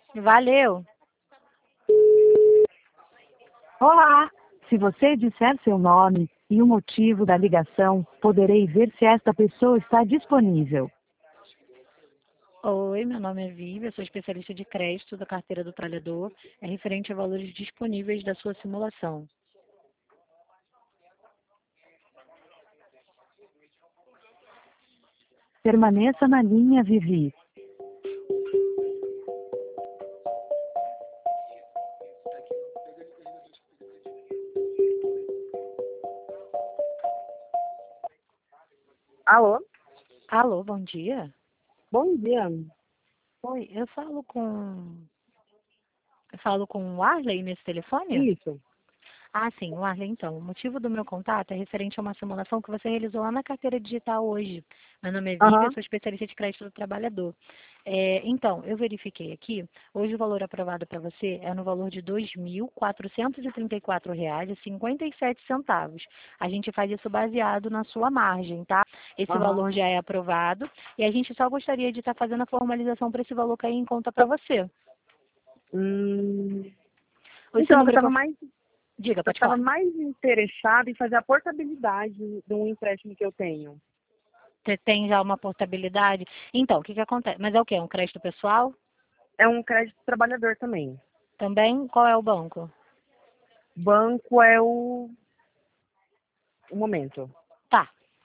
Valeu. Olá! Se você disser seu nome e o motivo da ligação, poderei ver se esta pessoa está disponível. Oi, meu nome é Vivi, eu sou especialista de crédito da carteira do trabalhador. É referente a valores disponíveis da sua simulação. Permaneça na linha, Vivi. Alô? Alô, bom dia. Bom dia. Oi, eu falo com o Arley nesse telefone? Isso. Ah, sim, o Arley, então. O motivo do meu contato é referente a uma simulação que você realizou lá na carteira digital hoje. Meu nome é Vivi, eu Aham. sou especialista de crédito do trabalhador. Então, eu verifiquei aqui, hoje o valor aprovado para você é no valor de R$ 2.434,57. A gente faz isso baseado na sua margem, tá? Esse Aham. valor já é aprovado e a gente só gostaria de estar fazendo a formalização para esse valor cair em conta para você. Hum, Esse Então, eu número que estava eu... mais, Diga, eu pode estava falar. mais interessada em fazer a portabilidade de um empréstimo que eu tenho. Você tem já uma portabilidade? Então, o que que acontece? Mas é o quê? Um crédito pessoal? É um crédito trabalhador também. Também? Qual é o banco? Banco é o momento. Tá.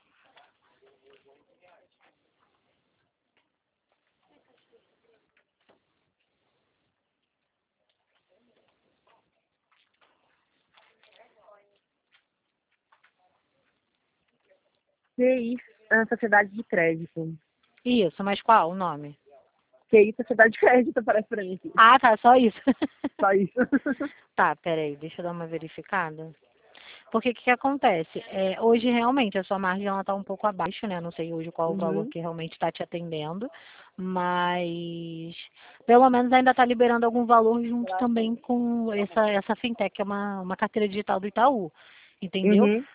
QI, Sociedade de Crédito. Isso, mas qual o nome? QI, Sociedade de Crédito, aparece pra mim aqui. Ah, tá, só isso. Só isso. Tá, peraí, deixa eu dar uma verificada. Porque o que que acontece? Hoje realmente a sua margem ela tá um pouco abaixo, né? Não sei hoje qual o valor Uhum. que realmente está te atendendo, mas pelo menos ainda está liberando algum valor junto também com essa fintech, que é uma carteira digital do Itaú. Entendeu? Uhum.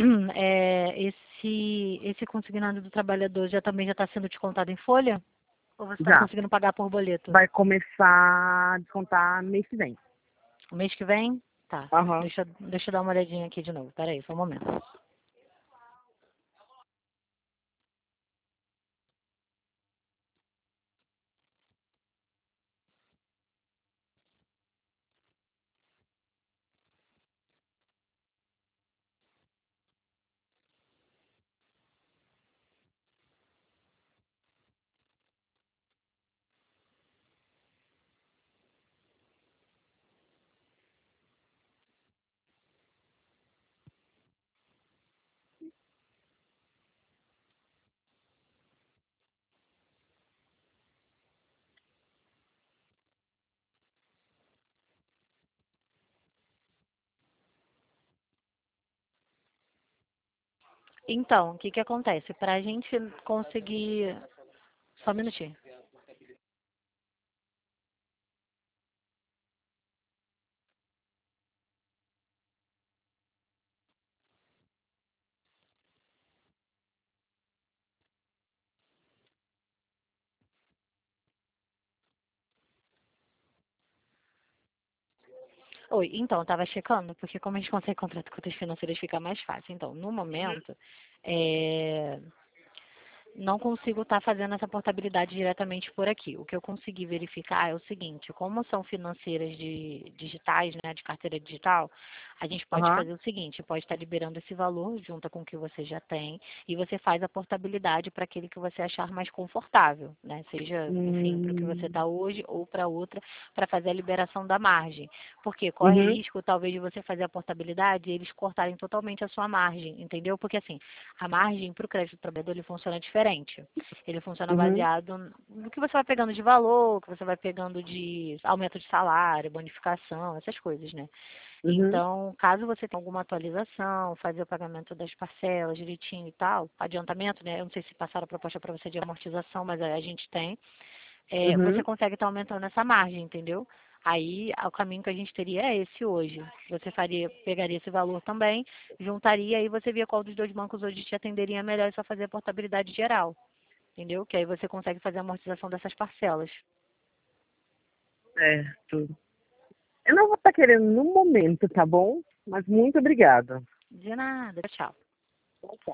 Esse consignado do trabalhador também já está sendo descontado em folha? Ou você está Já. conseguindo pagar por boleto? Vai começar a descontar mês que vem. O mês que vem? Tá. Aham. Deixa eu dar uma olhadinha aqui de novo. Peraí, só um momento. Então, o que que acontece? Para a gente conseguir. Só um minutinho. Oi, então, eu estava checando, porque como a gente consegue contrato com outras financeiras, fica mais fácil. Então, no momento, é, não consigo estar fazendo essa portabilidade diretamente por aqui. O que eu consegui verificar é o seguinte, como são financeiras digitais, né, de carteira digital, a gente pode Aham. fazer o seguinte, pode estar liberando esse valor junto com o que você já tem e você faz a portabilidade para aquele que você achar mais confortável, né? Seja, enfim, para o que você Hum. está hoje ou para outra, para fazer a liberação da margem. Porque corre Uhum. risco, talvez, de você fazer a portabilidade e eles cortarem totalmente a sua margem, entendeu? Porque assim, a margem para o crédito do trabalhador ele funciona diferente. Ele funciona Uhum. baseado no que você vai pegando de valor, que você vai pegando de aumento de salário, bonificação, essas coisas, né? Uhum. Então, caso você tenha alguma atualização, fazer o pagamento das parcelas direitinho e tal, adiantamento, né? Eu não sei se passaram a proposta para você de amortização, mas a gente tem. Você Uhum. consegue estar aumentando essa margem, entendeu? Aí, o caminho que a gente teria é esse hoje. Você pegaria esse valor também, juntaria e você via qual dos dois bancos hoje te atenderia melhor e só fazer a portabilidade geral, entendeu? Que aí você consegue fazer a amortização dessas parcelas. Certo. Eu não vou estar querendo no momento, tá bom? Mas muito obrigada. De nada, tchau.